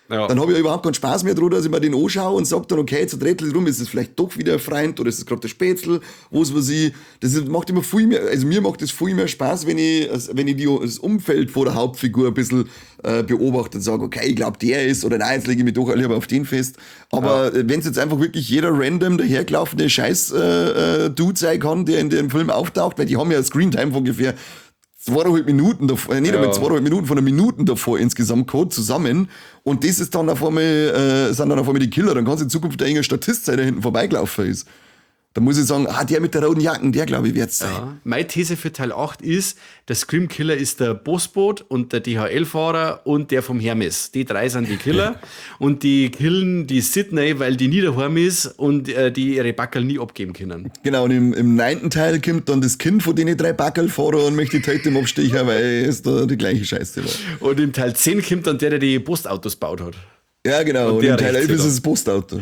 Ja. Dann habe ich ja überhaupt keinen Spaß mehr dran, dass ich mir den anschaue und sage dann, okay, jetzt dreht rum, ist es vielleicht doch wieder ein Freund oder ist es gerade der Spätzl, was weiß ich. Das ist, macht immer viel mehr, also mir macht das viel mehr Spaß, wenn ich, wenn ich die, das Umfeld von der Hauptfigur ein bisschen äh, beobachte und sage, okay, ich glaube, der ist, oder nein, jetzt lege ich mich doch lieber auf den fest. Aber ja. wenn es jetzt einfach wirklich jeder random dahergelaufene Scheiß-Dude äh, sein kann, der in dem Film auftaucht, weil die haben ja Screentime von ungefähr zweieinhalb Minuten davor, äh, nicht ja. einmal zweieinhalb Minuten von einer Minuten davor insgesamt gehabt, zusammen. Und das ist dann auf einmal, äh, sind dann auf einmal die Killer. Dann kann es in Zukunft irgendein Statist sein, der hinten vorbeigelaufen ist. Da muss ich sagen, ah, der mit der roten Jacken, der glaube ich wird's sein. Ja. Meine These für Teil acht ist, der Scream Killer ist der Bossboot und der D H L-Fahrer und der vom Hermes. Die drei sind die Killer und die killen die Sydney, weil die nie daheim ist und äh, die ihre Backerl nie abgeben können. Genau, und im, im neunten Teil kommt dann das Kind von den drei Backerl-Fahrer und möchte die Tate im Abstecher, weil es da die gleiche Scheiße war. Und im Teil zehn kommt dann der, der die Postautos baut hat. Ja, genau, und, und im Teil elf ist es das Postauto.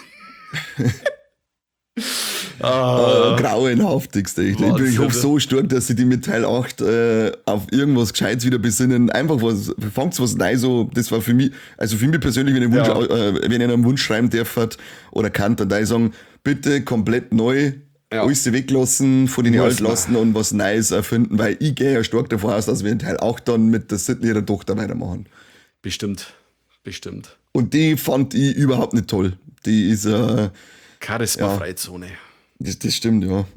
Ah, uh, grauenhaftigste. Ich, ich, ich hoffe so stark, dass sie die mit Teil acht äh, auf irgendwas Gescheites wieder besinnen. Einfach was, fangt's was Neues so. Das war für mich, also für mich persönlich, wenn ich, Wunsch, ja. äh, wenn ich einen Wunsch schreiben darf oder kann, dann da ich sagen, bitte komplett neu, ja. alles weglassen, von denen alt lassen und was Neues erfinden, weil ich gehe ja stark davon aus, dass wir in Teil acht dann mit der Sydney ihrer Tochter weitermachen. Bestimmt, bestimmt. Und die fand ich überhaupt nicht toll. Die ist äh, Charisma-Freizone. Ja. Das, das stimmt, ja.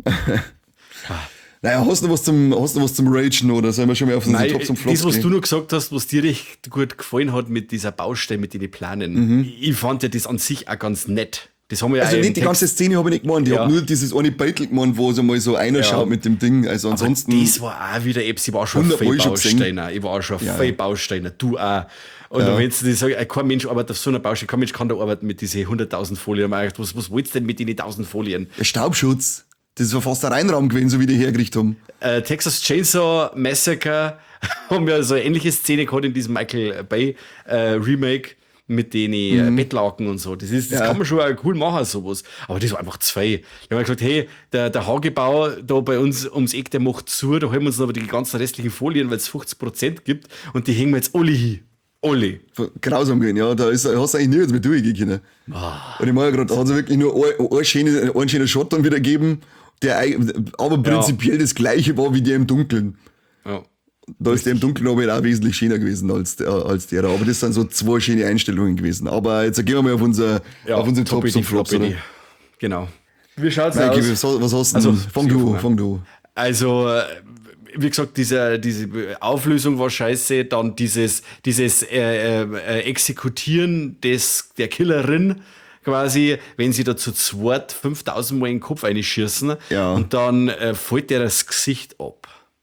Naja, hast du was zum, hast du was zum Ragen oder sollen wir schon mal auf unseren Top zum Flop Das, was gehen? Du noch gesagt hast, was dir recht gut gefallen hat mit dieser Baustelle, mit den Planen. Mhm. Ich fand ja das an sich auch ganz nett. Das haben wir also ja nicht die ganze Szene habe ich nicht gemeint, ich ja. habe nur dieses eine Beitel gemeint, wo so mal so einer ja. schaut mit dem Ding. Also ansonsten. Aber das war auch wieder etwas, ich war schon viel Bausteiner. Ich war auch schon ja. viel Bausteiner, du auch. Und ja. wenn du sagst, kein Mensch arbeitet auf so einer Baustelle, kein Mensch kann da arbeiten mit diesen hunderttausend Folien. Was, was willst du denn mit den tausend Folien? Der Staubschutz, das war fast ein Reinraum gewesen, so wie die hergerichtet haben. Äh, Texas Chainsaw Massacre haben ja so eine ähnliche Szene gehabt in diesem Michael Bay äh, Remake mit den mhm. Bettlaken und so. Das, ist, das ja. kann man schon auch cool machen, sowas. Aber das war einfach zwei. Ich habe gesagt, hey, der, der Hagebau da bei uns ums Eck, der macht zu, da holen wir uns aber die ganzen restlichen Folien, weil es fünfzig Prozent gibt und die hängen wir jetzt alle hin. Alle. Grausam gehen, ja. Da ist, hast du eigentlich nirgends mehr durchgehen können. Oh. Und ich meine ja gerade, da hat es wirklich nur ein, ein, schöne, ein schöner Shot dann wieder gegeben, der aber prinzipiell ja. das gleiche war wie der im Dunkeln. Ja. Da ist der im Dunkeln aber auch wesentlich schöner gewesen als der, als der da. Aber das sind so zwei schöne Einstellungen gewesen. Aber jetzt gehen wir mal auf unser, ja, auf unseren Top zum Flops, oder? Genau. Wie schaut's Nein, aus? Was hast du also, denn? Fang du, fang du. Also, wie gesagt, diese, diese Auflösung war scheiße, dann dieses, dieses äh, äh, Exekutieren des, der Killerin quasi, wenn sie da zu zweit fünftausend Mal in den Kopf einschießen ja. und dann äh, fällt der das Gesicht ab.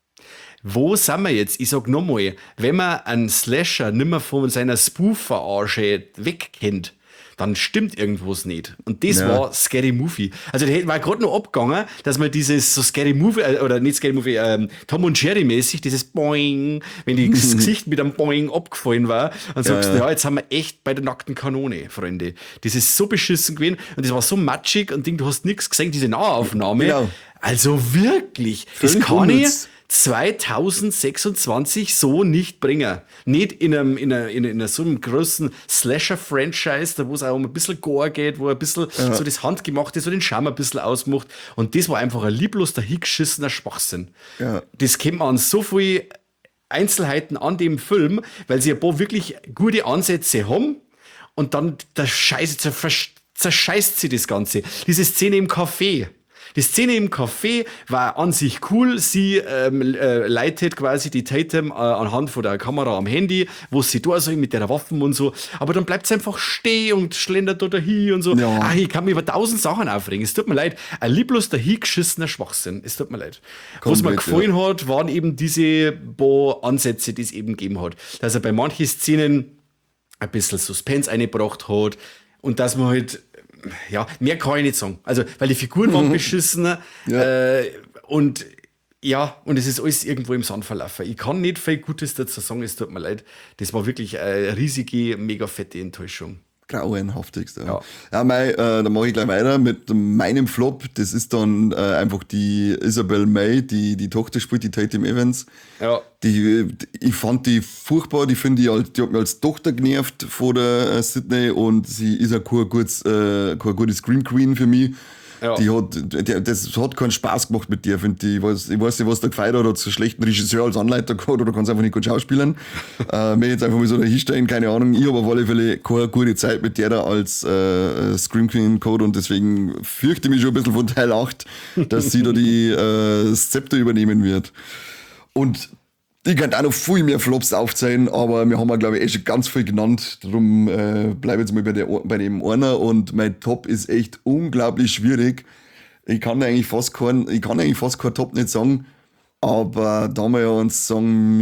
Wo sind wir jetzt? Ich sag nochmal, wenn man einen Slasher nimmer von seiner Spoof-Verarsche wegkennt, dann stimmt irgendwas nicht. Und das ja. war Scary Movie. Also der war gerade noch abgegangen, dass man dieses so Scary Movie, oder nicht Scary Movie, ähm, Tom und Jerry mäßig, dieses Boing, wenn die das Gesicht mit einem Boing abgefallen war, dann sagst ja, du, ja, jetzt haben wir echt bei der nackten Kanone, Freunde. Das ist so beschissen gewesen und das war so matschig und Ding, du hast nichts gesehen, diese Nahaufnahme. Genau. Also wirklich, Völlig das kann ich zweitausendsechsundzwanzig so nicht bringen. Nicht in einem, in einer, in einer so einem großen Slasher-Franchise, da wo es auch um ein bisschen Gore geht, wo ein bisschen ja. so das Handgemachte, so den Charme ein bisschen ausmacht. Und das war einfach ein lieblos dahingeschissener Schwachsinn. Ja. Das kennt man an so viel Einzelheiten an dem Film, weil sie ein paar wirklich gute Ansätze haben und dann der Scheiße zerscheißt sie das Ganze. Diese Szene im Café. Die Szene im Café war an sich cool. Sie ähm, äh, leitet quasi die Tatum äh, anhand von der Kamera am Handy, wo sie da so mit der Waffen und so. Aber dann bleibt sie einfach stehen und schlendert da dahin und so. Ja. Ach, ich kann mich über tausend Sachen aufregen. Es tut mir leid. Ein lieblos dahingeschissener Schwachsinn. Es tut mir leid. Komplett, was mir gefallen ja. hat, waren eben diese paar Ansätze, die es eben gegeben hat. Dass er bei manchen Szenen ein bisschen Suspense eingebracht hat und dass man halt ja, mehr kann ich nicht sagen. Also, weil die Figuren waren beschissen ja. äh, und ja, und es ist alles irgendwo im Sand verlaufen. Ich kann nicht viel Gutes dazu sagen, es tut mir leid. Das war wirklich eine riesige, mega fette Enttäuschung. Grauenhaftigst, ja. Ja, ja mein, äh, dann mache ich gleich weiter mit meinem Flop. Das ist dann äh, einfach die Isabel May, die die Tochter spielt, die Tatum Evans. ja. Die, ich fand die furchtbar, die finde ich, als- die hat mich als Tochter genervt vor der äh, Sydney und sie ist auch kein, gutes, äh, keine gute Scream Queen für mich. Ja. Die hat, die, das hat keinen Spaß gemacht mit dir, finde ich. Ich weiß, ich weiß nicht, was der gefeiert hat, hat einen schlechten Regisseur als Anleiter gehabt oder kannst einfach nicht gut schauspielen. äh, mir jetzt einfach mal so dahinstellen, keine Ahnung. Ich habe auf alle Fälle keine gute Zeit mit der da als äh, Scream Queen Code und deswegen fürchte ich mich schon ein bisschen von Teil acht, dass sie da die äh, das Zepter übernehmen wird. Und ich könnte auch noch viel mehr Flops aufzählen, aber wir haben ja, glaube ich, eh schon ganz viel genannt. Darum äh, bleibe jetzt mal bei, der, bei dem einer. Und mein Top ist echt unglaublich schwierig. Ich kann eigentlich fast keinen, ich kann eigentlich fast keinen Top nicht sagen. Aber da wir ja uns sagen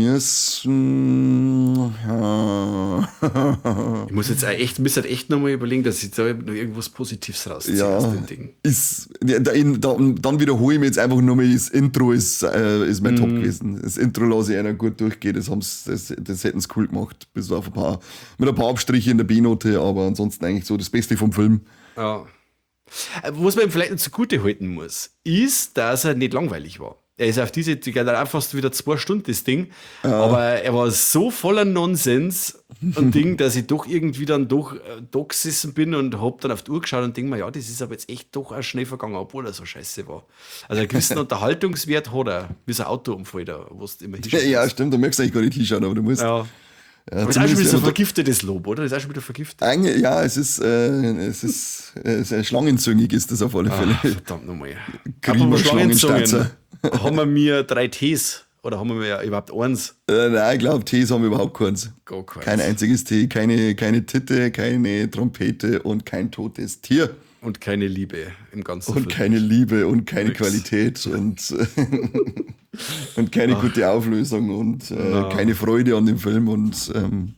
müssen. Ja, Ich muss jetzt auch echt, muss halt echt nochmal überlegen, dass ich da noch irgendwas Positives rausziehe ja aus dem Ding. ist, ja, da, in, da, dann wiederhole ich mir jetzt einfach nur mal, das Intro ist, äh, ist mein Top gewesen. Das Intro lasse ich einer gut durchgehen, das, haben's, das, das hätten sie cool gemacht, bis auf ein paar, mit ein paar Abstriche in der B-Note, aber ansonsten eigentlich so das Beste vom Film. Ja. Äh, Was man ihm vielleicht noch zugute halten muss, ist, dass er nicht langweilig war. Er ist auf diese, die geht dann fast wieder zwei Stunden, das Ding. Aber er war so voller Nonsens und Ding, dass ich doch irgendwie dann doch äh, da gesessen bin und hab dann auf die Uhr geschaut und denk mir, ja, das ist aber jetzt echt doch auch schnell vergangen, obwohl er so scheiße war. Also einen gewissen Unterhaltungswert hat er, wie so ein Autounfall da, wo du immer Ja, ja, stimmt, da möchtest du eigentlich gar nicht hinschauen, aber du musst. Ja. Ja, Aber das ist auch schon wieder so zumindest- vergiftetes Lob, oder? Das ist auch schon wieder vergiftet. Eigentlich, ja, es ist, äh, es ist, äh, sehr schlangenzüngig ist das auf alle Fälle. Ah, verdammt nochmal. Grieber, Apropos Schlangenzungen, Schlangenstatzer. haben wir mir drei Tees oder haben wir überhaupt eins? Äh, nein, ich glaube, Tees haben wir überhaupt keins. Gar keins. Kein einziges Tee, keine, keine Titte, keine Trompete und kein totes Tier. Und keine Liebe im ganzen Und Film. keine Liebe und keine Nix. Qualität und, und keine gute Auflösung und äh, Na. keine Freude an dem Film und ähm,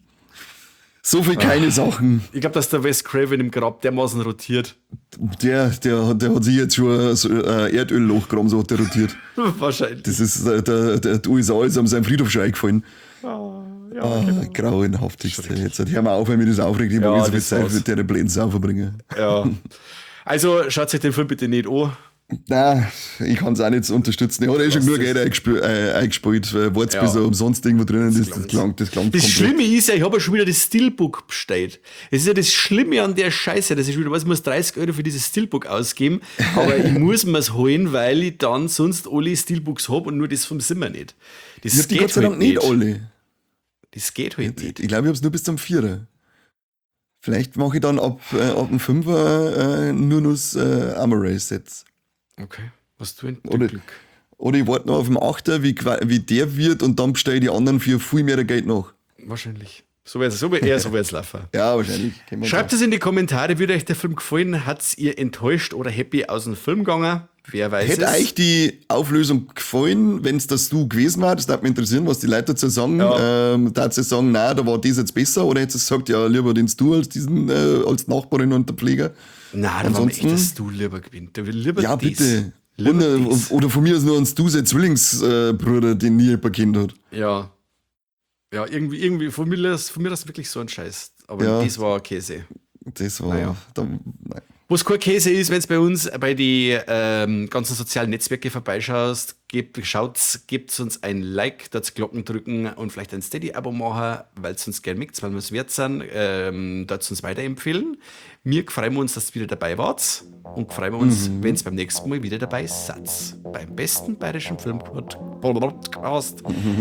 so viel keine Sachen. Ich glaube, dass der Wes Craven im Grab dermaßen rotiert. Der, der, hat- der hat sich jetzt schon so, äh, Erdölloch gegraben, so hat der rotiert. Wahrscheinlich. Das ist, äh, der, der, der U S A ist am seinem Friedhof schon eingefallen. ja, Ah, genau. grauenhaftigste. Jetzt hör mal auf, wenn mich das aufregt. Ich Ja, mag so viel das Zeit war's. mit der Pläne verbringen. ja. Also schaut euch den Film bitte nicht an. Nein, ich kann es auch nicht unterstützen. Ich habe eh schon Was genug das- Geld eingespielt, äh, eingespielt äh, Wart's Ja. bis er umsonst irgendwo drinnen ist. Das klang's. klang, das klang Das komplett. Schlimme ist ja, ich habe ja schon wieder das Steelbook bestellt. Das ist ja das Schlimme an der Scheiße. Das ist wieder, was ich muss dreißig Euro für dieses Steelbook ausgeben, aber ich muss mir es holen, weil ich dann sonst alle Steelbooks habe und nur das vom Zimmer nicht. Das Ich hab die Gott sei Dank nicht alle. Das geht halt Ich, nicht. ich glaube, ich habe es nur bis zum Vierer. Vielleicht mache ich dann ab, äh, ab dem Fünfer äh, nur noch das äh, Armor-Race-Sets. Okay, was du ein Oder- Glück. Oder ich warte noch auf den Achter, wie, qua- wie der wird und dann bestelle ich die anderen für viel mehr Geld nach. Wahrscheinlich. So wäre es so wär, eher so wär's laufen. Ja, wahrscheinlich. Können wir Schreibt es in die Kommentare, wird euch der Film gefallen? Hat's ihr enttäuscht oder happy aus dem Film gegangen? Wer weiß Hätte es. euch die Auflösung gefallen, wenn es das du gewesen war? Das würde mich interessieren, was die Leute dazu sagen. Ja. Ähm, da sie sagen, nein, da war das jetzt besser, oder hättest du gesagt, ja, lieber den du als diesen, äh, als Nachbarin und der Pfleger? Nein, da war mir Ansonsten- echt, dass du lieber gewinnt. Der will lieber Ja, das. bitte. Lieber Und, äh, das. oder von mir aus nur uns du, sein Zwillingsbruder, äh, den nie jemand kennt hat. Ja. Ja, irgendwie, irgendwie, von mir ist, von mir ist wirklich so ein Scheiß. Aber Ja. das war Käse. Das war. Naja. Da, nein. Was kein Käse ist, wenn es bei uns bei den ähm, ganzen sozialen Netzwerke vorbeischaust, gebt, schaut, gebt uns ein Like, dort Glocken drücken und vielleicht ein Steady-Abo machen, weil es uns gerne mögt, weil wir es wert sind, ähm, dort uns weiterempfehlen. Wir freuen wir uns, dass ihr wieder dabei wart und freuen wir uns, Mhm. wenn es beim nächsten Mal wieder dabei seid. Beim besten bayerischen Filmpodcast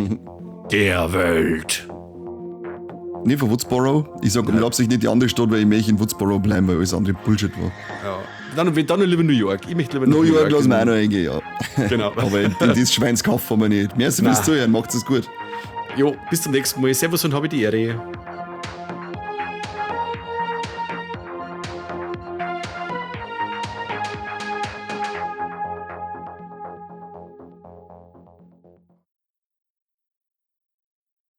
der Welt. Nee, von Woodsboro. Ich sag mit Absicht nicht die andere Stadt, weil ich möchte in Woodsboro bleiben, weil alles andere Bullshit war. Ja. Dann, dann lieber New York. Ich möchte lieber New York lassen wir auch noch eingehen, ja. Genau. Aber in, in das Schweinskauf haben wir nicht. Merci fürs Nein. Zuhören, macht's es gut. Jo, bis zum nächsten Mal. Servus und habe die Ehre.